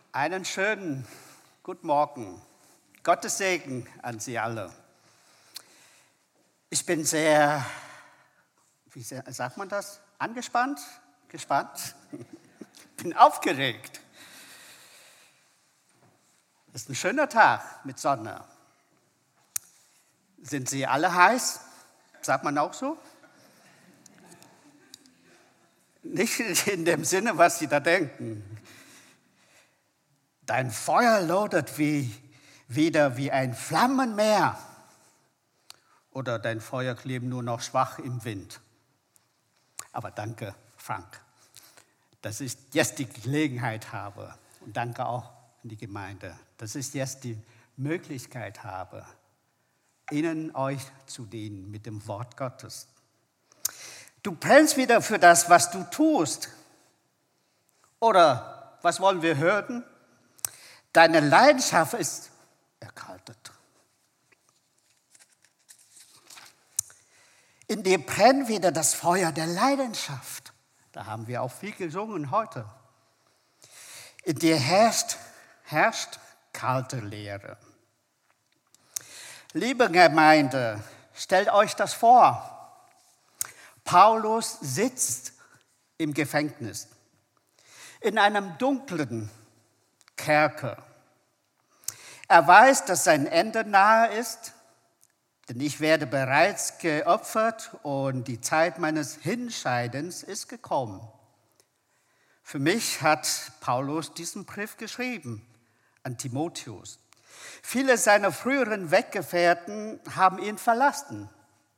Einen schönen guten Morgen. Gottes Segen an Sie alle. Ich bin sehr, wie sagt man das? Angespannt? Gespannt? Bin aufgeregt. Es ist ein schöner Tag mit Sonne. Sind Sie alle heiß? Sagt man auch so? Nicht in dem Sinne, was Sie da denken. Dein Feuer lodert wieder wie ein Flammenmeer. Oder dein Feuer klebt nur noch schwach im Wind. Aber danke, Frank, dass ich jetzt die Gelegenheit habe. Und danke auch an die Gemeinde, dass ich jetzt die Möglichkeit habe, Ihnen euch zu dienen mit dem Wort Gottes. Du brennst wieder für das, was du tust. Oder was wollen wir hören? Deine Leidenschaft ist erkaltet. In dir brennt wieder das Feuer der Leidenschaft. Da haben wir auch viel gesungen heute. In dir herrscht kalte Leere. Liebe Gemeinde, stellt euch das vor. Paulus sitzt im Gefängnis, in einem dunklen Kerker. Er weiß, dass sein Ende nahe ist, denn ich werde bereits geopfert und die Zeit meines Hinscheidens ist gekommen. Für mich hat Paulus diesen Brief geschrieben an Timotheus. Viele seiner früheren Weggefährten haben ihn verlassen.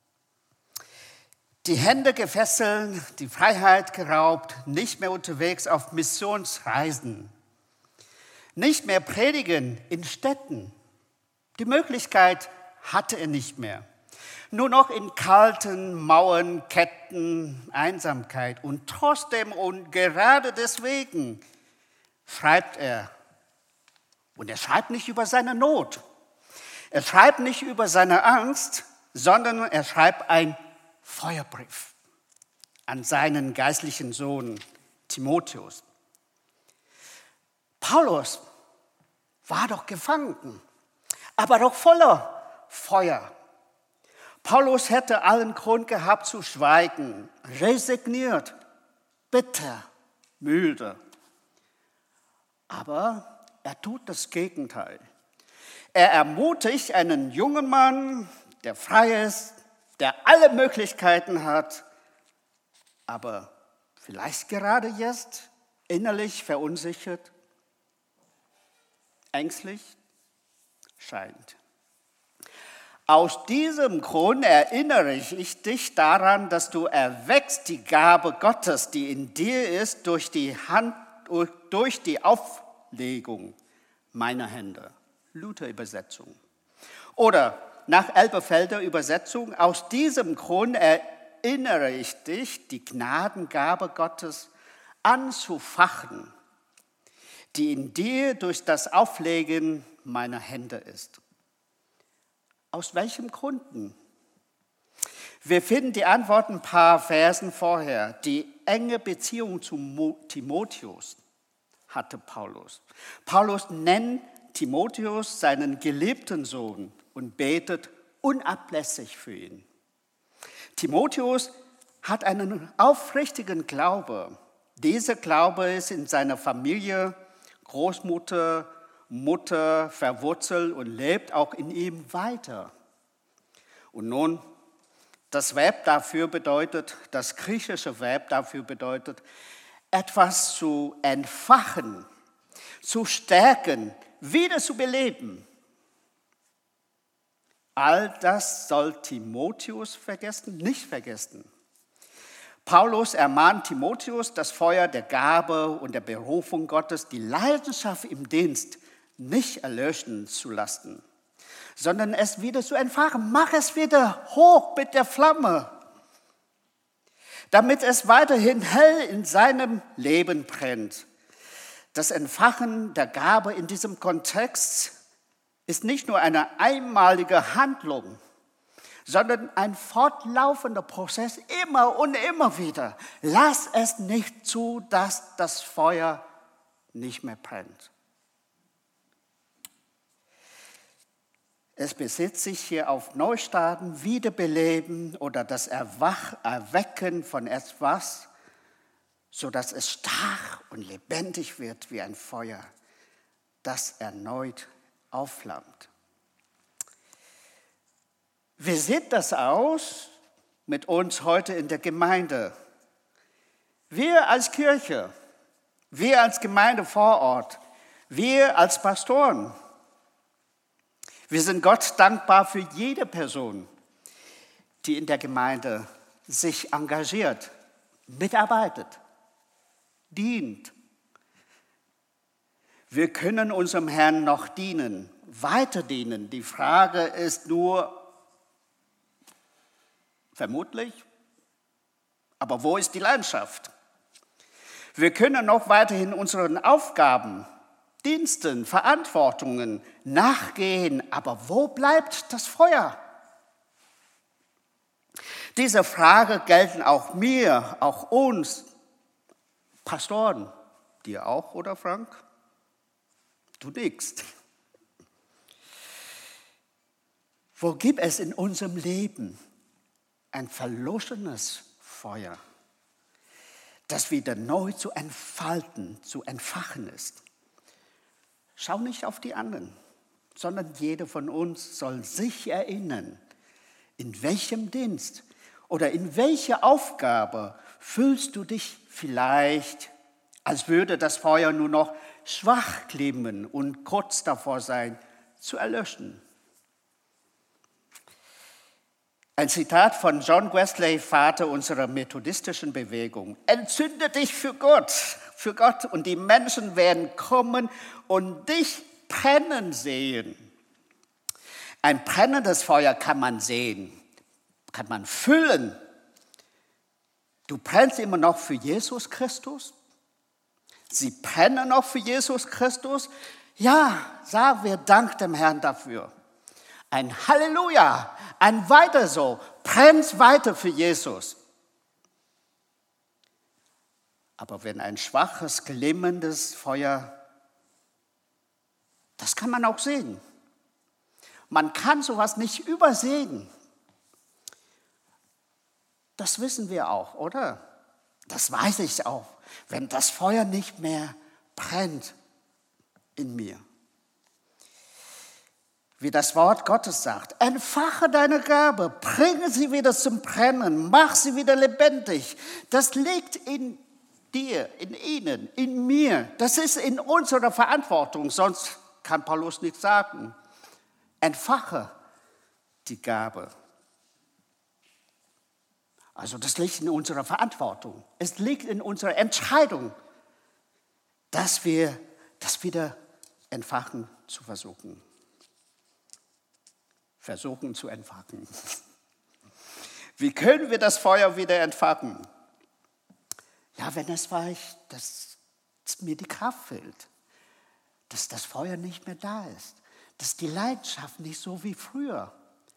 Die Hände gefesselt, die Freiheit geraubt, nicht mehr unterwegs auf Missionsreisen. Nicht mehr predigen in Städten. Die Möglichkeit hatte er nicht mehr. Nur noch in kalten Mauern, Ketten, Einsamkeit. Und trotzdem und gerade deswegen schreibt er. Und er schreibt nicht über seine Not. Er schreibt nicht über seine Angst, sondern er schreibt einen Feuerbrief an seinen geistlichen Sohn Timotheus. Paulus war doch gefangen, aber doch voller Feuer. Paulus hätte allen Grund gehabt zu schweigen, resigniert, bitter, müde. Aber er tut das Gegenteil. Er ermutigt einen jungen Mann, der frei ist, der alle Möglichkeiten hat, aber vielleicht gerade jetzt innerlich verunsichert, ängstlich scheint. Aus diesem Grund erinnere ich dich daran, dass du erweckst die Gabe Gottes, die in dir ist, durch die Auflegung meiner Hände. Luther-Übersetzung. Oder nach Elberfelder Übersetzung, aus diesem Grund erinnere ich dich, die Gnadengabe Gottes anzufachen, die in dir durch das Auflegen meiner Hände ist. Aus welchem Gründen? Wir finden die Antwort ein paar Versen vorher. Die enge Beziehung zu Timotheus hatte Paulus. Paulus nennt Timotheus seinen geliebten Sohn und betet unablässig für ihn. Timotheus hat einen aufrichtigen Glaube. Dieser Glaube ist in seiner Familie, Großmutter, Mutter verwurzelt und lebt auch in ihm weiter. Und nun, das griechische Verb dafür bedeutet, etwas zu entfachen, zu stärken, wieder zu beleben. All das soll Timotheus nicht vergessen. Paulus ermahnt Timotheus, das Feuer der Gabe und der Berufung Gottes, die Leidenschaft im Dienst nicht erlöschen zu lassen, sondern es wieder zu entfachen. Mach es wieder hoch mit der Flamme, damit es weiterhin hell in seinem Leben brennt. Das Entfachen der Gabe in diesem Kontext ist nicht nur eine einmalige Handlung, sondern ein fortlaufender Prozess, immer und immer wieder. Lass es nicht zu, dass das Feuer nicht mehr brennt. Es bezieht sich hier auf Neustarten, Wiederbeleben oder das Erwecken von etwas, sodass es stark und lebendig wird wie ein Feuer, das erneut aufflammt. Wie sieht das aus mit uns heute in der Gemeinde? Wir als Kirche, wir als Gemeinde vor Ort, wir als Pastoren. Wir sind Gott dankbar für jede Person, die in der Gemeinde sich engagiert, mitarbeitet, dient. Wir können unserem Herrn noch dienen, weiter dienen. Die Frage ist nur, vermutlich, aber wo ist die Leidenschaft? Wir können noch weiterhin unseren Aufgaben, Diensten, Verantwortungen nachgehen, aber wo bleibt das Feuer? Diese Frage gelten auch mir, auch uns, Pastoren. Dir auch, oder Frank? Du nickst. Wo gibt es in unserem Leben ein verloschenes Feuer, das wieder neu zu entfalten, zu entfachen ist? Schau nicht auf die anderen, sondern jeder von uns soll sich erinnern, in welchem Dienst oder in welcher Aufgabe fühlst du dich vielleicht, als würde das Feuer nur noch schwach glimmen und kurz davor sein, zu erlöschen. Ein Zitat von John Wesley, Vater unserer methodistischen Bewegung. Entzünde dich für Gott und die Menschen werden kommen und dich brennen sehen. Ein brennendes Feuer kann man sehen, kann man füllen. Du brennst immer noch für Jesus Christus? Sie brennen noch für Jesus Christus? Ja, sagen wir Dank dem Herrn dafür. Ein Halleluja, ein Weiter so, brennt weiter für Jesus. Aber wenn ein schwaches, glimmendes Feuer, das kann man auch sehen. Man kann sowas nicht übersehen. Das wissen wir auch, oder? Das weiß ich auch, wenn das Feuer nicht mehr brennt in mir. Wie das Wort Gottes sagt, entfache deine Gabe, bringe sie wieder zum Brennen, mach sie wieder lebendig. Das liegt in dir, in ihnen, in mir. Das ist in unserer Verantwortung, sonst kann Paulus nichts sagen. Entfache die Gabe. Also das liegt in unserer Verantwortung. Es liegt in unserer Entscheidung, dass wir das wieder entfachen zu versuchen. Versuchen zu entfachen. Wie können wir das Feuer wieder entfachen? Ja, wenn es weicht, dass mir die Kraft fehlt, dass das Feuer nicht mehr da ist, dass die Leidenschaft nicht so wie früher.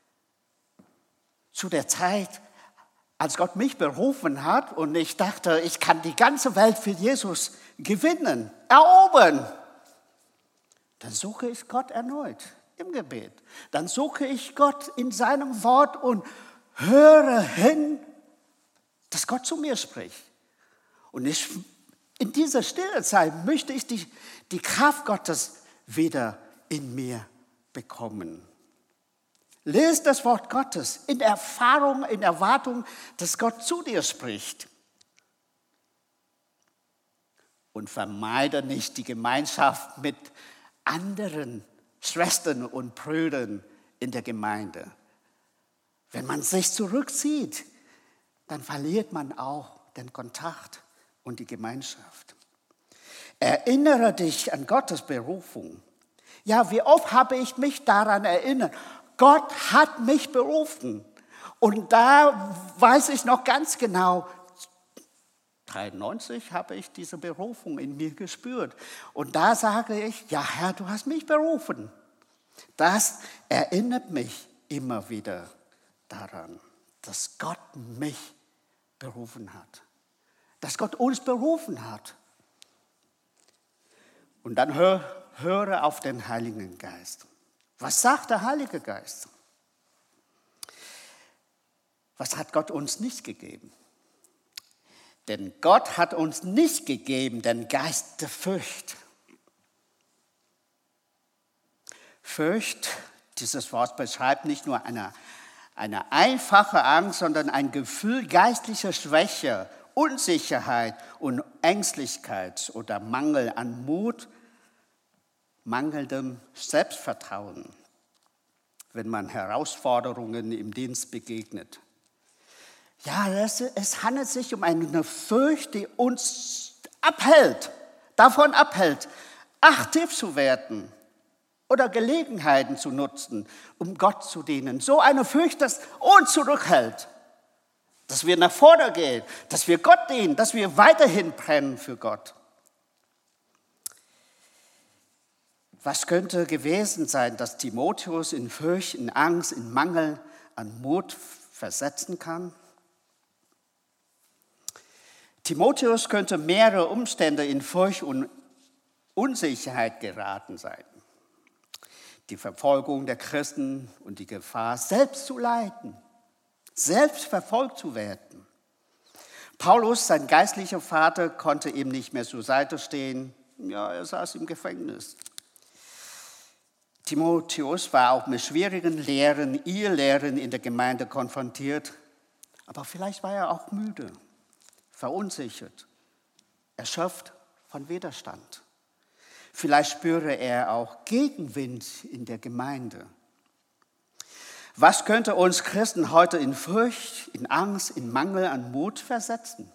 Zu der Zeit, als Gott mich berufen hat und ich dachte, ich kann die ganze Welt für Jesus gewinnen, erobern, dann suche ich Gott erneut im Gebet. Dann suche ich Gott in seinem Wort und höre hin, dass Gott zu mir spricht. Und in dieser stille Zeit möchte ich die Kraft Gottes wieder in mir bekommen. Lies das Wort Gottes in Erfahrung, in Erwartung, dass Gott zu dir spricht. Und vermeide nicht die Gemeinschaft mit anderen Schwestern und Brüdern in der Gemeinde. Wenn man sich zurückzieht, dann verliert man auch den Kontakt und die Gemeinschaft. Erinnere dich an Gottes Berufung. Ja, wie oft habe ich mich daran erinnert, Gott hat mich berufen. Und da weiß ich noch ganz genau, 1993 habe ich diese Berufung in mir gespürt. Und da sage ich, ja Herr, du hast mich berufen. Das erinnert mich immer wieder daran, dass Gott mich berufen hat. Dass Gott uns berufen hat. Und dann höre auf den Heiligen Geist. Was sagt der Heilige Geist? Was hat Gott uns nicht gegeben? Denn Gott hat uns nicht gegeben den Geist der Furcht. Furcht, dieses Wort beschreibt nicht nur eine einfache Angst, sondern ein Gefühl geistlicher Schwäche, Unsicherheit und Ängstlichkeit oder Mangel an Mut, mangelndem Selbstvertrauen, wenn man Herausforderungen im Dienst begegnet. Ja, es handelt sich um eine Furcht, die uns davon abhält, aktiv zu werden oder Gelegenheiten zu nutzen, um Gott zu dienen. So eine Furcht, das uns zurückhält, dass wir nach vorne gehen, dass wir Gott dienen, dass wir weiterhin brennen für Gott. Was könnte gewesen sein, dass Timotheus in Furcht, in Angst, in Mangel an Mut versetzen kann? Timotheus könnte mehrere Umstände in Furcht und Unsicherheit geraten sein. Die Verfolgung der Christen und die Gefahr, selbst zu leiden, selbst verfolgt zu werden. Paulus, sein geistlicher Vater, konnte ihm nicht mehr zur Seite stehen. Ja, er saß im Gefängnis. Timotheus war auch mit schwierigen Lehren, Irrlehren in der Gemeinde konfrontiert. Aber vielleicht war er auch müde, verunsichert, erschöpft von Widerstand. Vielleicht spüre er auch Gegenwind in der Gemeinde. Was könnte uns Christen heute in Furcht, in Angst, in Mangel an Mut versetzen?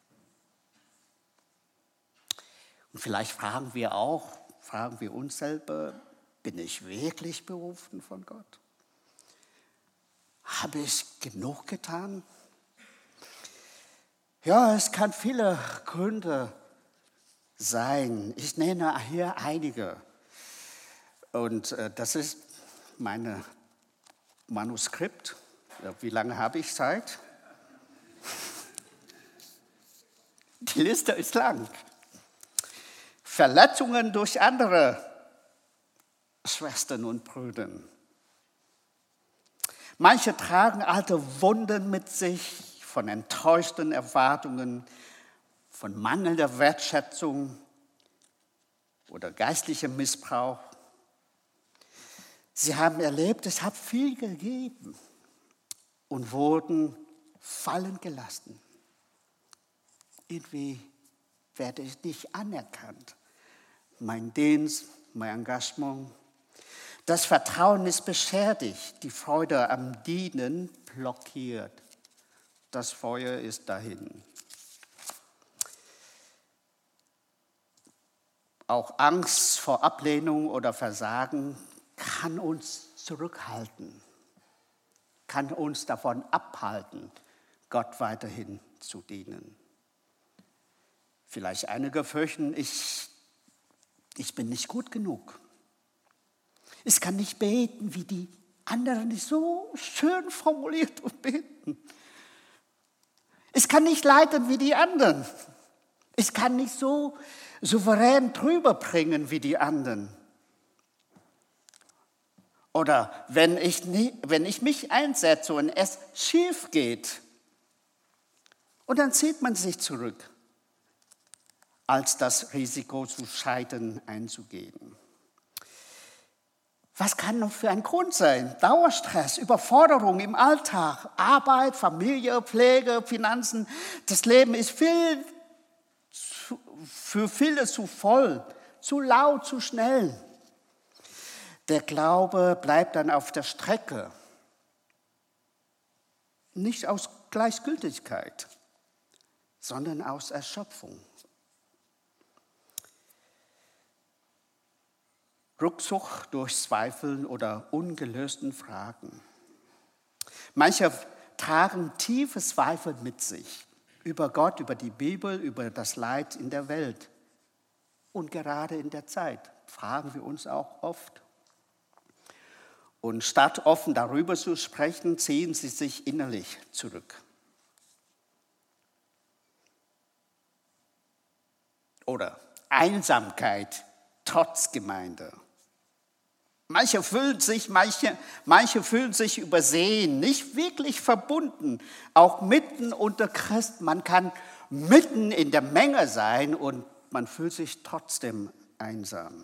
Und vielleicht fragen wir uns selber, bin ich wirklich berufen von Gott? Habe ich genug getan? Ja, es kann viele Gründe sein. Ich nenne hier einige. Und das ist mein Manuskript. Ja, wie lange habe ich Zeit? Die Liste ist lang. Verletzungen durch andere Schwestern und Brüder. Manche tragen alte Wunden mit sich von enttäuschten Erwartungen, von mangelnder Wertschätzung oder geistlichem Missbrauch. Sie haben erlebt, es hat viel gegeben und wurden fallen gelassen. Irgendwie werde ich nicht anerkannt. Mein Dienst, mein Engagement. Das Vertrauen ist beschädigt, die Freude am Dienen blockiert. Das Feuer ist dahin. Auch Angst vor Ablehnung oder Versagen kann uns zurückhalten, kann uns davon abhalten, Gott weiterhin zu dienen. Vielleicht einige fürchten, ich bin nicht gut genug. Ich kann nicht beten, wie die anderen, die so schön formuliert und beten. Ich kann nicht leiten wie die anderen. Ich kann nicht so souverän drüber bringen wie die anderen. Oder wenn ich mich einsetze und es schief geht, und dann zieht man sich zurück, als das Risiko zu scheitern einzugehen. Was kann noch für ein Grund sein? Dauerstress, Überforderung im Alltag, Arbeit, Familie, Pflege, Finanzen. Das Leben ist für viele zu voll, zu laut, zu schnell. Der Glaube bleibt dann auf der Strecke. Nicht aus Gleichgültigkeit, sondern aus Erschöpfung. Rückzug durch Zweifeln oder ungelösten Fragen. Manche tragen tiefe Zweifel mit sich über Gott, über die Bibel, über das Leid in der Welt. Und gerade in der Zeit fragen wir uns auch oft. Und statt offen darüber zu sprechen, ziehen sie sich innerlich zurück. Oder Einsamkeit trotz Gemeinde. Manche fühlen sich übersehen, nicht wirklich verbunden, auch mitten unter Christen. Man kann mitten in der Menge sein und man fühlt sich trotzdem einsam.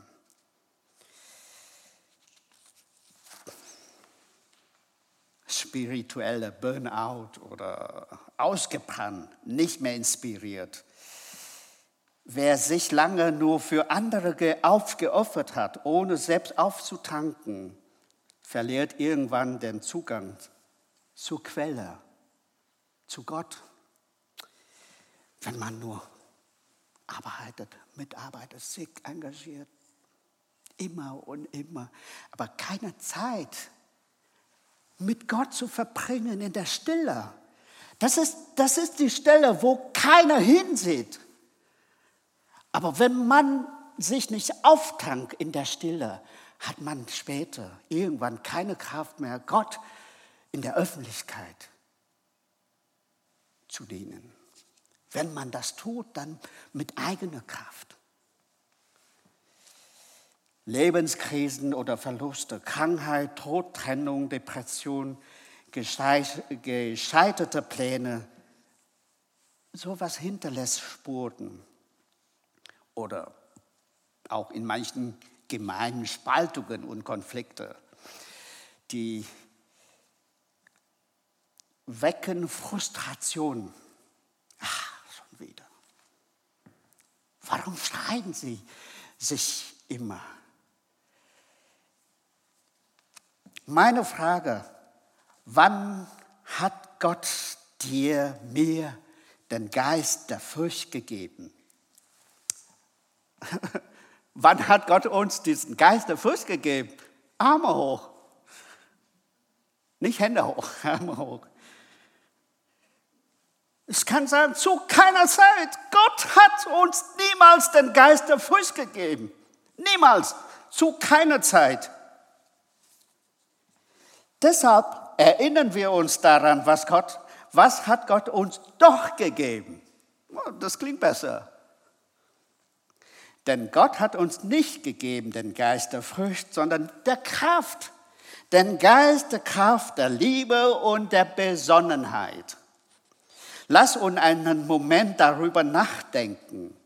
Spirituelle Burnout oder ausgebrannt, nicht mehr inspiriert. Wer sich lange nur für andere aufgeopfert hat, ohne selbst aufzutanken, verliert irgendwann den Zugang zur Quelle, zu Gott. Wenn man nur mitarbeitet, sich engagiert, immer und immer, aber keine Zeit mit Gott zu verbringen in der Stille. Das ist die Stelle, wo keiner hinsieht. Aber wenn man sich nicht auftankt in der Stille, hat man später irgendwann keine Kraft mehr, Gott in der Öffentlichkeit zu dienen. Wenn man das tut, dann mit eigener Kraft. Lebenskrisen oder Verluste, Krankheit, Tod, Trennung, Depression, gescheiterte Pläne, sowas hinterlässt Spuren. Oder auch in manchen Gemeinden Spaltungen und Konflikte, die wecken Frustration. Schon wieder. Warum streiten sie sich immer? Meine Frage, wann hat Gott mir den Geist der Furcht gegeben? Wann hat Gott uns diesen Geist der Furcht gegeben? Arme hoch. Nicht Hände hoch, Arme hoch. Ich kann sagen, zu keiner Zeit. Gott hat uns niemals den Geist der Furcht gegeben. Niemals. Zu keiner Zeit. Deshalb erinnern wir uns daran, was hat Gott uns doch gegeben. Das klingt besser. Denn Gott hat uns nicht gegeben den Geist der Furcht, sondern der Kraft. Den Geist der Kraft, der Liebe und der Besonnenheit. Lass uns einen Moment darüber nachdenken.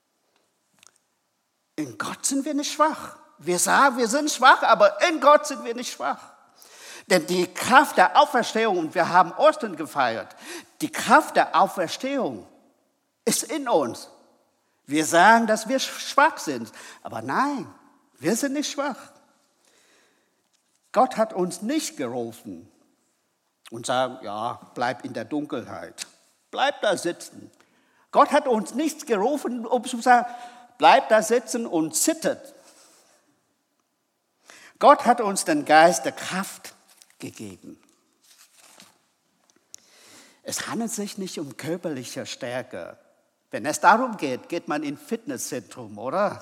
In Gott sind wir nicht schwach. Wir sagen, wir sind schwach, aber in Gott sind wir nicht schwach. Denn die Kraft der Auferstehung, und wir haben Ostern gefeiert, die Kraft der Auferstehung ist in uns. Wir sagen, dass wir schwach sind, aber nein, wir sind nicht schwach. Gott hat uns nicht gerufen und sagt, ja, bleib in der Dunkelheit, bleib da sitzen. Gott hat uns nicht gerufen, um zu sagen, bleib da sitzen und zittert. Gott hat uns den Geist der Kraft gegeben. Es handelt sich nicht um körperliche Stärke. Wenn es darum geht, geht man ins Fitnesszentrum, oder?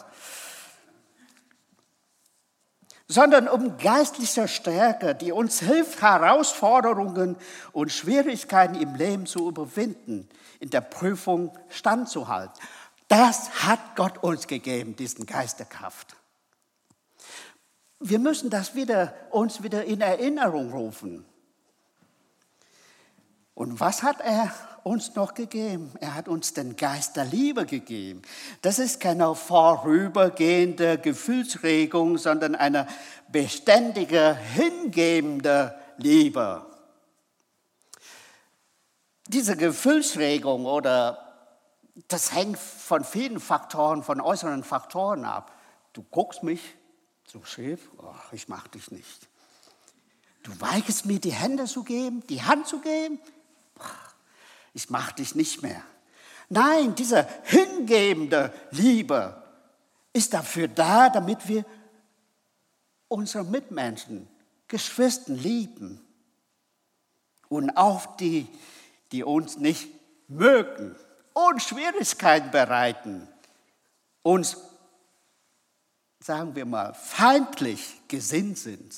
Sondern um geistliche Stärke, die uns hilft, Herausforderungen und Schwierigkeiten im Leben zu überwinden, in der Prüfung standzuhalten. Das hat Gott uns gegeben, diesen Geist der Kraft. Wir müssen das uns wieder in Erinnerung rufen. Und was hat er uns noch gegeben? Er hat uns den Geist der Liebe gegeben. Das ist keine vorübergehende Gefühlsregung, sondern eine beständige, hingebende Liebe. Diese Gefühlsregung das hängt von vielen Faktoren, von äußeren Faktoren ab. Du guckst mich so schief, ich mag dich nicht. Du weigerst mir die Hand zu geben, ich mag dich nicht mehr. Nein, diese hingebende Liebe ist dafür da, damit wir unsere Mitmenschen, Geschwister lieben. Und auch die uns nicht mögen und Schwierigkeiten bereiten, uns, sagen wir mal, feindlich gesinnt sind.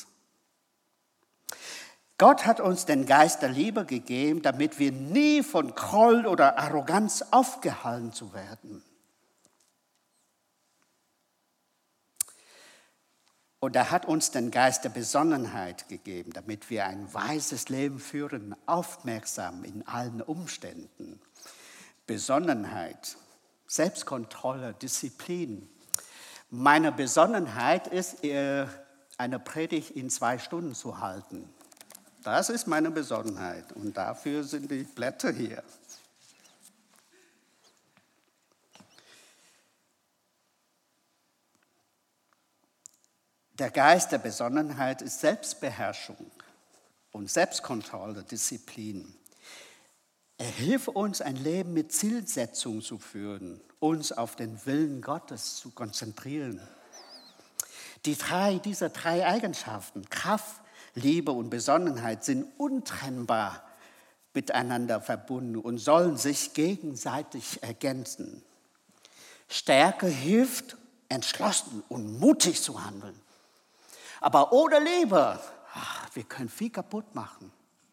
Gott hat uns den Geist der Liebe gegeben, damit wir nie von Groll oder Arroganz aufgehalten zu werden. Und er hat uns den Geist der Besonnenheit gegeben, damit wir ein weises Leben führen, aufmerksam in allen Umständen. Besonnenheit, Selbstkontrolle, Disziplin. Meine Besonnenheit ist, eine Predigt in 2 Stunden zu halten. Das ist meine Besonnenheit und dafür sind die Blätter hier. Der Geist der Besonnenheit ist Selbstbeherrschung und Selbstkontrolle, Disziplin. Er hilft uns, ein Leben mit Zielsetzung zu führen, uns auf den Willen Gottes zu konzentrieren. Diese drei Eigenschaften, Kraft, Liebe und Besonnenheit, sind untrennbar miteinander verbunden und sollen sich gegenseitig ergänzen. Stärke hilft, entschlossen und mutig zu handeln. Aber ohne Liebe, wir können viel kaputt machen.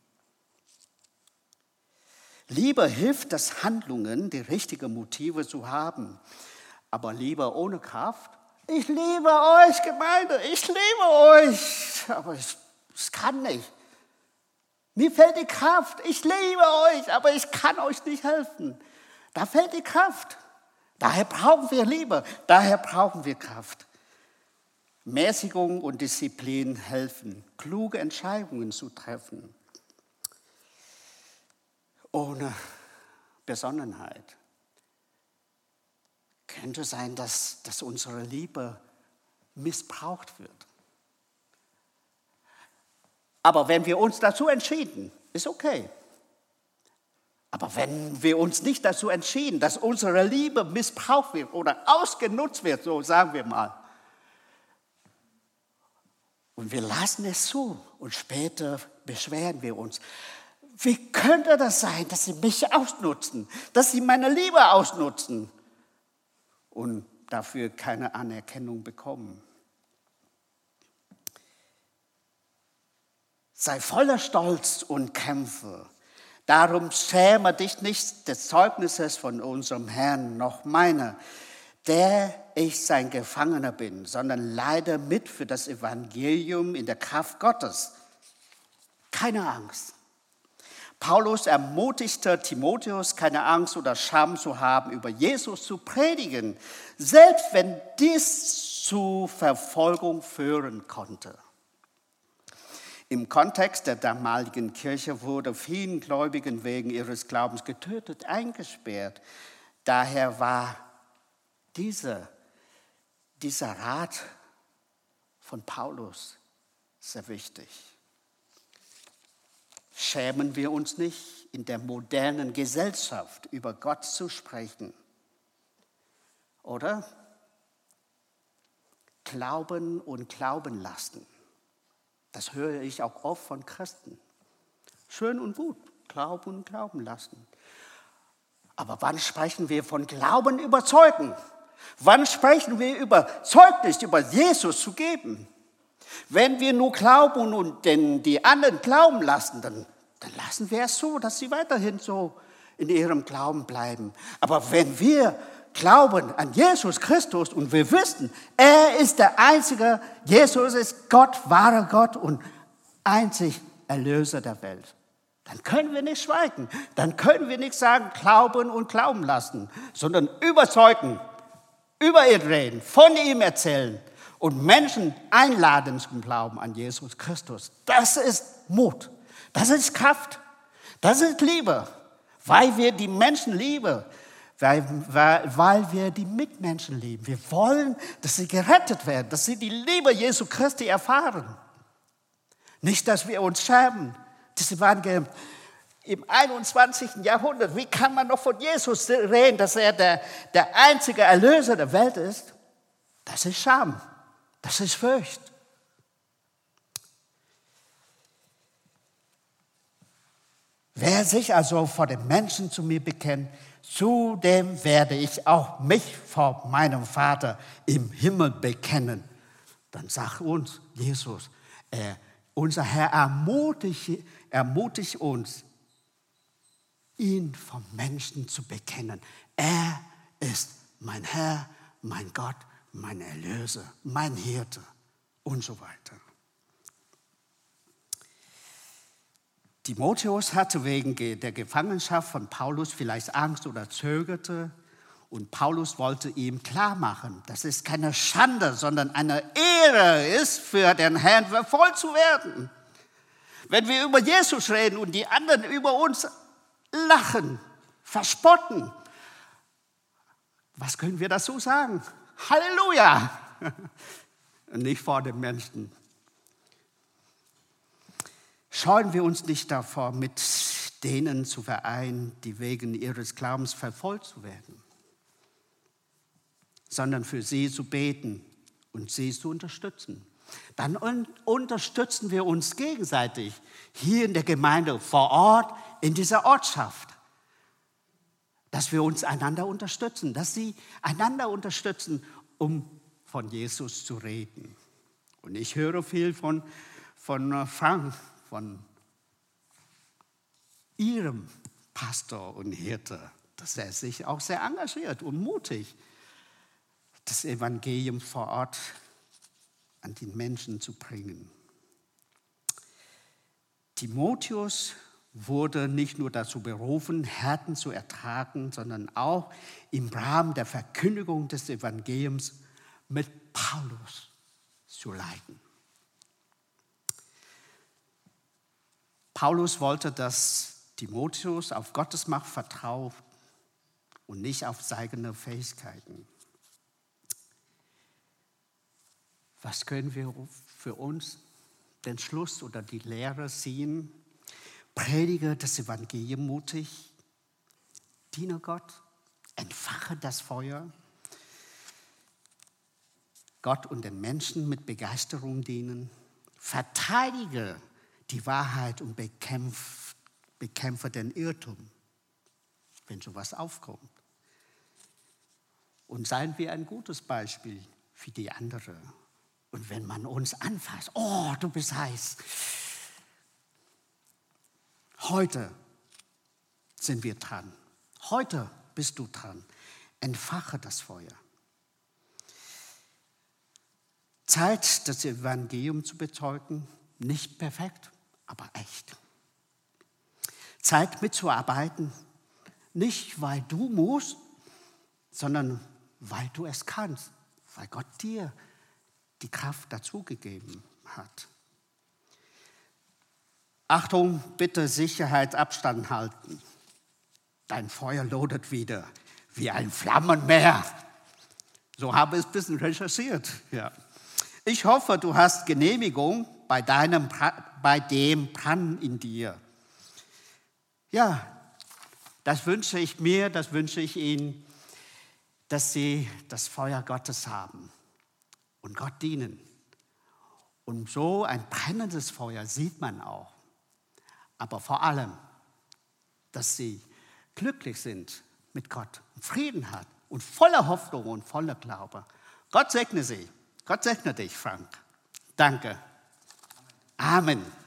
Liebe hilft, das Handlungen, die richtigen Motive zu haben. Aber Liebe ohne Kraft, ich liebe euch, Gemeinde, ich liebe euch, aber ich kann nicht. Mir fehlt die Kraft, ich liebe euch, aber ich kann euch nicht helfen. Da fehlt die Kraft. Daher brauchen wir Liebe, daher brauchen wir Kraft. Mäßigung und Disziplin helfen, kluge Entscheidungen zu treffen. Ohne Besonnenheit könnte sein, dass unsere Liebe missbraucht wird. Aber wenn wir uns dazu entschieden, ist okay. Aber wenn wir uns nicht dazu entschieden, dass unsere Liebe missbraucht wird oder ausgenutzt wird, so sagen wir mal, und wir lassen es zu und später beschweren wir uns. Wie könnte das sein, dass sie mich ausnutzen, dass sie meine Liebe ausnutzen und dafür keine Anerkennung bekommen? Sei voller Stolz und Kämpfe. Darum schäme dich nicht des Zeugnisses von unserem Herrn noch meiner, der ich sein Gefangener bin, sondern leide mit für das Evangelium in der Kraft Gottes. Keine Angst. Paulus ermutigte Timotheus, keine Angst oder Scham zu haben, über Jesus zu predigen, selbst wenn dies zu Verfolgung führen konnte. Im Kontext der damaligen Kirche wurde vielen Gläubigen wegen ihres Glaubens getötet, eingesperrt. Daher war dieser Rat von Paulus sehr wichtig. Schämen wir uns nicht, in der modernen Gesellschaft über Gott zu sprechen? Oder? Glauben und glauben lassen. Das höre ich auch oft von Christen. Schön und gut, glauben und glauben lassen. Aber wann sprechen wir von Glauben überzeugen? Wann sprechen wir über Zeugnis, über Jesus zu geben? Wenn wir nur glauben und die anderen glauben lassen, dann lassen wir es so, dass sie weiterhin so in ihrem Glauben bleiben. Aber wenn wir glauben an Jesus Christus und wir wissen, er ist der einzige, Jesus ist Gott, wahrer Gott und einzig Erlöser der Welt, dann können wir nicht schweigen. Dann können wir nicht sagen, glauben und glauben lassen, sondern überzeugen, über ihn reden, von ihm erzählen und Menschen einladen zum Glauben an Jesus Christus. Das ist Mut, das ist Kraft, das ist Liebe, weil wir die Menschen lieben, weil wir die Mitmenschen lieben. Wir wollen, dass sie gerettet werden, dass sie die Liebe Jesu Christi erfahren. Nicht, dass wir uns schämen. Das Evangelium im 21. Jahrhundert, wie kann man noch von Jesus reden, dass er der einzige Erlöser der Welt ist? Das ist Scham, das ist Furcht. Wer sich also vor den Menschen zu mir bekennt, zu dem werde ich auch mich vor meinem Vater im Himmel bekennen. Dann sagt uns Jesus, unser Herr ermutigt uns, ihn vom Menschen zu bekennen. Er ist mein Herr, mein Gott, mein Erlöser, mein Hirte. und so weiter. Timotheus hatte wegen der Gefangenschaft von Paulus vielleicht Angst oder zögerte. Und Paulus wollte ihm klar machen, dass es keine Schande, sondern eine Ehre ist, für den Herrn verfolgt zu werden. Wenn wir über Jesus reden und die anderen über uns lachen, verspotten, was können wir dazu sagen? Halleluja! Nicht vor den Menschen. Scheuen wir uns nicht davor, mit denen zu vereinen, die wegen ihres Glaubens verfolgt zu werden, sondern für sie zu beten und sie zu unterstützen. Dann unterstützen wir uns gegenseitig hier in der Gemeinde, vor Ort, in dieser Ortschaft. Dass wir uns einander unterstützen, dass sie einander unterstützen, um von Jesus zu reden. Und ich höre viel von Frank, von ihrem Pastor und Hirte, dass er sich auch sehr engagiert und mutig, das Evangelium vor Ort an die Menschen zu bringen. Timotheus wurde nicht nur dazu berufen, Härten zu ertragen, sondern auch im Rahmen der Verkündigung des Evangeliums mit Paulus zu leiden. Paulus wollte, dass Timotheus auf Gottes Macht vertraut und nicht auf seine Fähigkeiten. Was können wir für uns den Schluss oder die Lehre ziehen? Predige das Evangelium mutig, diene Gott, entfache das Feuer, Gott und den Menschen mit Begeisterung dienen, verteidige die Wahrheit und bekämpfe den Irrtum, wenn sowas aufkommt. Und seien wir ein gutes Beispiel für die anderen. Und wenn man uns anfasst, oh, du bist heiß. Heute sind wir dran. Heute bist du dran. Entfache das Feuer. Zeit, das Evangelium zu bezeugen, nicht perfekt, aber echt. Zeit mitzuarbeiten, nicht weil du musst, sondern weil du es kannst, weil Gott dir die Kraft dazu gegeben hat. Achtung, bitte Sicherheitsabstand halten. Dein Feuer lodert wieder wie ein Flammenmeer. So habe ich es ein bisschen recherchiert. Ja. Ich hoffe, du hast Genehmigung bei dem Brand in dir. Ja, das wünsche ich mir, das wünsche ich Ihnen, dass Sie das Feuer Gottes haben und Gott dienen. Und so ein brennendes Feuer sieht man auch. Aber vor allem, dass Sie glücklich sind mit Gott, Frieden hat und voller Hoffnung und voller Glaube. Gott segne Sie. Gott segne dich, Frank. Danke. Amen.